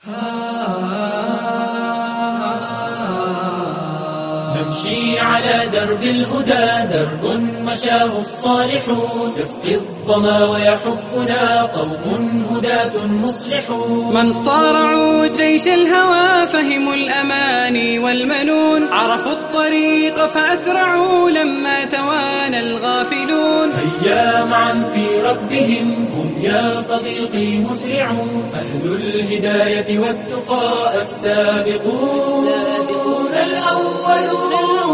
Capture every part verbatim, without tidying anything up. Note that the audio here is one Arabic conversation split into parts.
نمشي على درب الهدى، درب مشاه الصالحون، يسقي الظما ويحفنا قوم هداة مصلحون. من صارعوا جيش الهوى فهموا الأماني والمنون، عرفوا الطريق فأسرعوا لما توانى الغافلون. هيا معا في ركبهم هم يا صديقي مسرعون، أهل الهداية والتقى السابقون الأولون.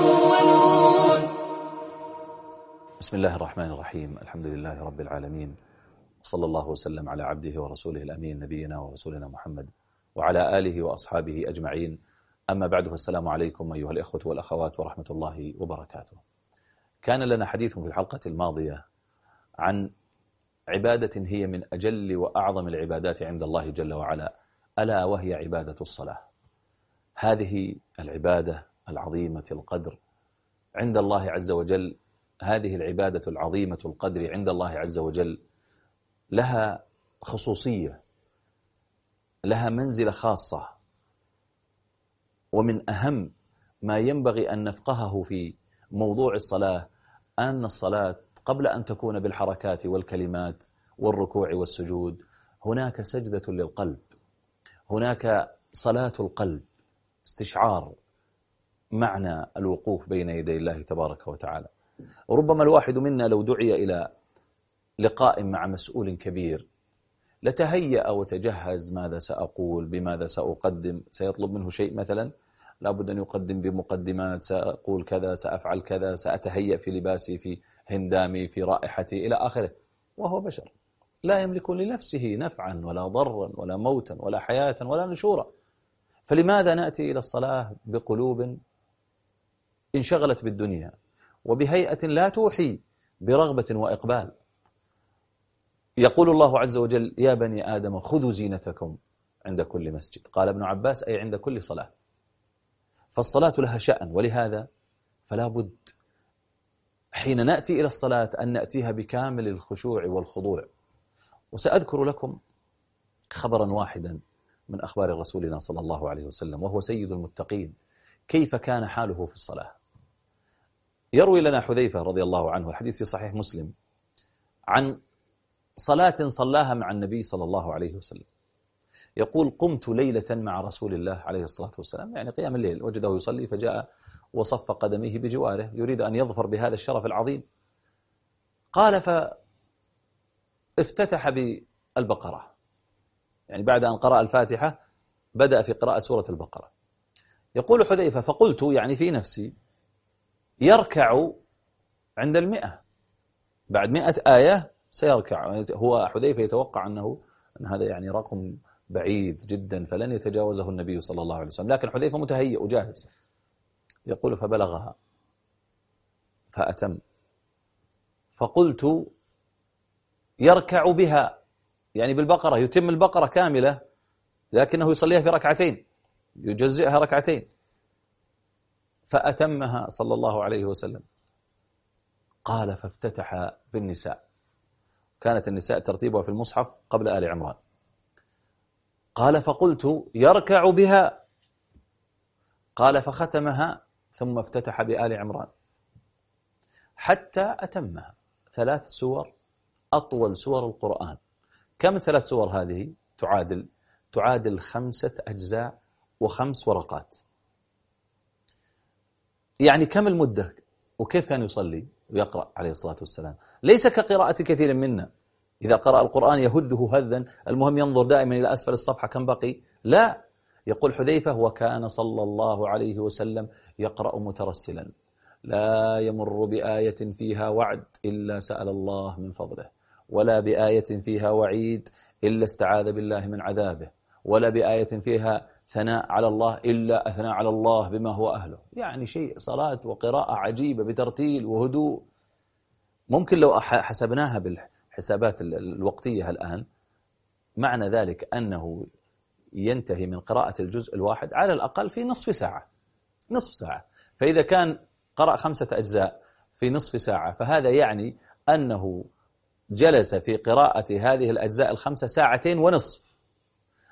بسم الله الرحمن الرحيم، الحمد لله رب العالمين، صلى الله وسلم على عبده ورسوله الأمين نبينا ورسولنا محمد وعلى آله وأصحابه أجمعين. أما بعد، فالسلام عليكم أيها الإخوة والأخوات ورحمة الله وبركاته. كان لنا حديث في الحلقة الماضية عن عبادة هي من أجل وأعظم العبادات عند الله جل وعلا، ألا وهي عبادة الصلاة. هذه العبادة العظيمة القدر عند الله عز وجل، هذه العبادة العظيمة القدر عند الله عز وجل لها خصوصية، لها منزلة خاصة، ومن أهم ما ينبغي أن نفقهه في موضوع الصلاة أن الصلاة قبل أن تكون بالحركات والكلمات والركوع والسجود هناك سجدة للقلب، هناك صلاة القلب، استشعار معنى الوقوف بين يدي الله تبارك وتعالى. وربما الواحد منا لو دعي إلى لقاء مع مسؤول كبير لتهيأ وتجهز، ماذا سأقول، بماذا سأقدم، سيطلب منه شيء مثلا لابد أن يقدم بمقدمات، سأقول كذا، سأفعل كذا، سأتهيأ في لباسي، في هندامي، في رائحتي إلى آخره، وهو بشر لا يملك لنفسه نفعا ولا ضرا ولا موتا ولا حياة ولا نشورا. فلماذا نأتي إلى الصلاة بقلوب انشغلت بالدنيا وبهيئة لا توحي برغبة وإقبال؟ يقول الله عز وجل: يا بني آدم خذوا زينتكم عند كل مسجد. قال ابن عباس: أي عند كل صلاة. فالصلاة لها شأن، ولهذا فلا بد حين نأتي إلى الصلاة أن نأتيها بكامل الخشوع والخضوع. وسأذكر لكم خبرا واحدا من أخبار رسولنا صلى الله عليه وسلم، وهو سيد المتقين، كيف كان حاله في الصلاة. يروي لنا حذيفة رضي الله عنه، الحديث في صحيح مسلم، عن صلاة صلاها مع النبي صلى الله عليه وسلم. يقول: قمت ليلة مع رسول الله عليه الصلاة والسلام، يعني قيام الليل، وجده يصلي فجاء وصف قدميه بجواره يريد أن يظفر بهذا الشرف العظيم. قال: فافتتح بالبقرة، يعني بعد أن قرأ الفاتحة بدأ في قراءة سورة البقرة. يقول حذيفة: فقلت يعني في نفسي يركع عند المئة، بعد مئة آية سيركع. هو حذيفة يتوقع أنه أن هذا يعني رقم بعيد جدا فلن يتجاوزه النبي صلى الله عليه وسلم، لكن حذيفة متهيئ وجاهز. يقول: فبلغها فأتم، فقلت يركع بها، يعني بالبقرة، يتم البقرة كاملة لكنه يصليها في ركعتين، يجزئها ركعتين. فأتمها صلى الله عليه وسلم. قال: فافتتح بالنساء، كانت النساء ترتيبها في المصحف قبل آل عمران. قال: فقلت يركع بها. قال: فختمها ثم افتتح بآل عمران حتى أتمها. ثلاث سور، أطول سور القرآن. كم ثلاث سور هذه؟ تعادل تعادل خمسة أجزاء وخمس ورقات. يعني كم المدة؟ وكيف كان يصلي ويقرأ عليه الصلاة والسلام؟ ليس كقراءة كثير منا، إذا قرأ القرآن يهده هذا، المهم ينظر دائما إلى أسفل الصفحة كم بقي. لا، يقول حذيفة: وكان صلى الله عليه وسلم يقرأ مترسلا، لا يمر بآية فيها وعد إلا سأل الله من فضله، ولا بآية فيها وعيد إلا استعاذ بالله من عذابه، ولا بآية فيها ثناء على الله إلا أثنى على الله بما هو أهله. يعني شيء صلاة وقراءة عجيبة بترتيل وهدوء. ممكن لو حسبناها بالحسابات الوقتية الآن، معنى ذلك أنه ينتهي من قراءة الجزء الواحد على الأقل في نصف ساعة نصف ساعة. فإذا كان قرأ خمسة أجزاء في نصف ساعة، فهذا يعني أنه جلس في قراءة هذه الأجزاء الخمسة ساعتين ونصف.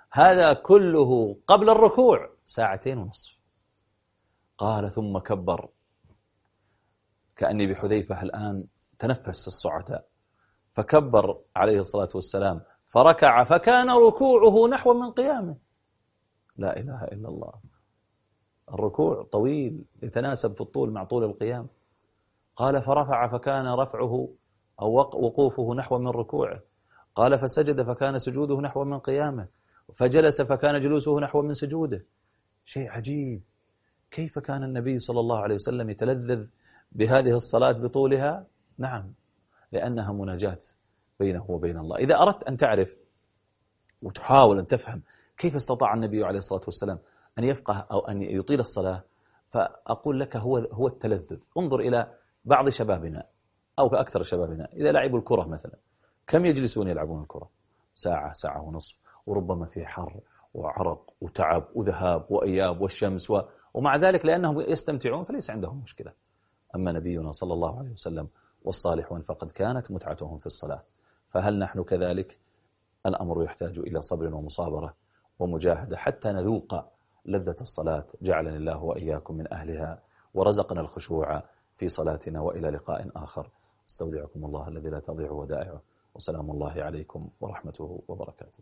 هذا كله قبل الركوع ساعتين ونصف. قال ثم كبر، كأني بحذيفة الآن تنفس الصعداء، فكبر عليه الصلاة والسلام فركع فكان ركوعه نحو من قيامه. لا إله إلا الله. الركوع طويل يتناسب في الطول مع طول القيام. قال فرفع فكان رفعه أو وقوفه نحو من ركوعه. قال فسجد فكان سجوده نحو من قيامه، فجلس فكان جلوسه نحو من سجوده. شيء عجيب. كيف كان النبي صلى الله عليه وسلم يتلذذ بهذه الصلاة بطولها؟ نعم، لأنها مناجاة بينه وبين الله. إذا أردت أن تعرف وتحاول أن تفهم كيف استطاع النبي عليه الصلاة والسلام أن يفقه أو أن يطيل الصلاة، فأقول لك هو هو التلذذ. انظر إلى بعض شبابنا أو أكثر شبابنا إذا لعبوا الكرة مثلا، كم يجلسون يلعبون الكرة؟ ساعة، ساعة ونصف، وربما في حر وعرق وتعب وذهاب وإياب والشمس و... ومع ذلك لأنهم يستمتعون فليس عندهم مشكلة. أما نبينا صلى الله عليه وسلم والصالحون فقد كانت متعتهم في الصلاة. فهل نحن كذلك؟ الأمر يحتاج إلى صبر ومصابرة ومجاهدة حتى نذوق لذة الصلاة. جعلني الله وإياكم من أهلها ورزقنا الخشوع في صلاتنا. وإلى لقاء آخر، استودعكم الله الذي لا تضيع ودائعه، وسلام الله عليكم ورحمته وبركاته.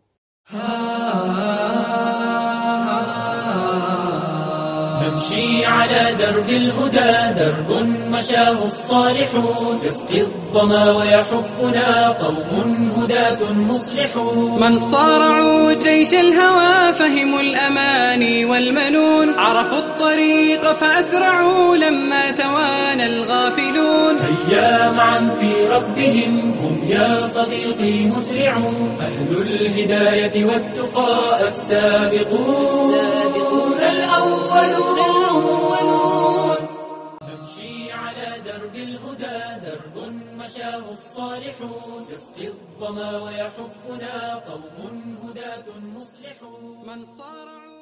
نمشي على درب الهدى، درب مشاه الصالحون، يسقي الظما ويحفنا قوم هداة مصلحون. من صارعوا جيش الهوى فهموا الأماني والمنون، عرفوا الطريق فأسرعوا لما توانى الغافلون. هيا معا في ركبهم هم يا صديقي مسرعون، أهل الهداية والتقى السابقون الأولون. نمشي على درب الهدى، درب مشاه الصالحون، يسقي الظما ويحفنا قوم هداة مصلحون. من صارعوا